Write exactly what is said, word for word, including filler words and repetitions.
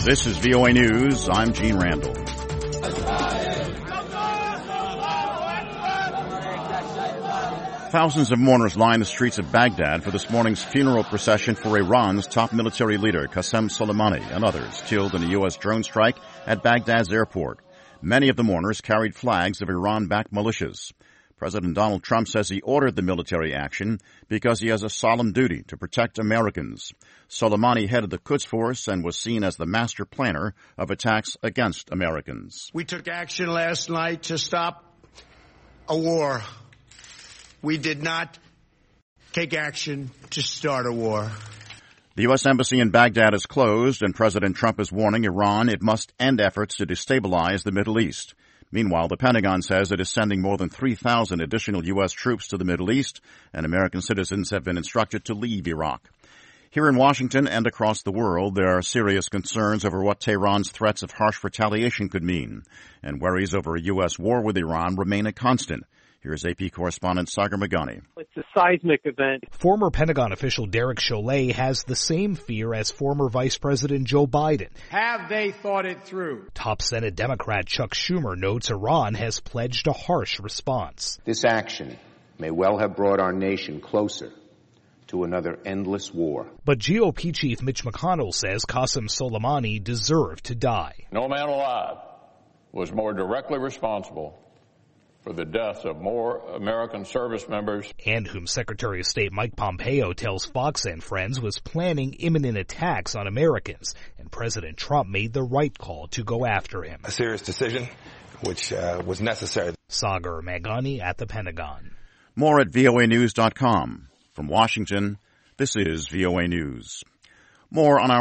This is V O A News. I'm Gene Randall. Thousands of mourners line the streets of Baghdad for this morning's funeral procession for Iran's top military leader, Qasem Soleimani, and others killed in a U S drone strike at Baghdad's airport. Many of the mourners carried flags of Iran-backed militias. President Donald Trump says he ordered the military action because he has a solemn duty to protect Americans. Soleimani headed the Quds Force and was seen as the master planner of attacks against Americans. We took action last night to stop a war. We did not take action to start a war. The U S Embassy in Baghdad is closed, and President Trump is warning Iran it must end efforts to destabilize the Middle East. Meanwhile, the Pentagon says it is sending more than three thousand additional U S troops to the Middle East, and American citizens have been instructed to leave Iraq. Here in Washington and across the world, there are serious concerns over what Tehran's threats of harsh retaliation could mean, and worries over a U S war with Iran remain a constant. Here's A P correspondent Sagar Meghani. It's a seismic event. Former Pentagon official Derek Chollet has the same fear as former Vice President Joe Biden. Have they thought it through? Top Senate Democrat Chuck Schumer notes Iran has pledged a harsh response. This action may well have brought our nation closer to another endless war. But G O P Chief Mitch McConnell says Qasem Soleimani deserved to die. No man alive was more directly responsible for the deaths of more American service members. And whom Secretary of State Mike Pompeo tells Fox and Friends was planning imminent attacks on Americans. And President Trump made the right call to go after him. A serious decision, which uh, was necessary. Sagar Meghani at the Pentagon. More at V O A news dot com. From Washington, this is V O A News. More on our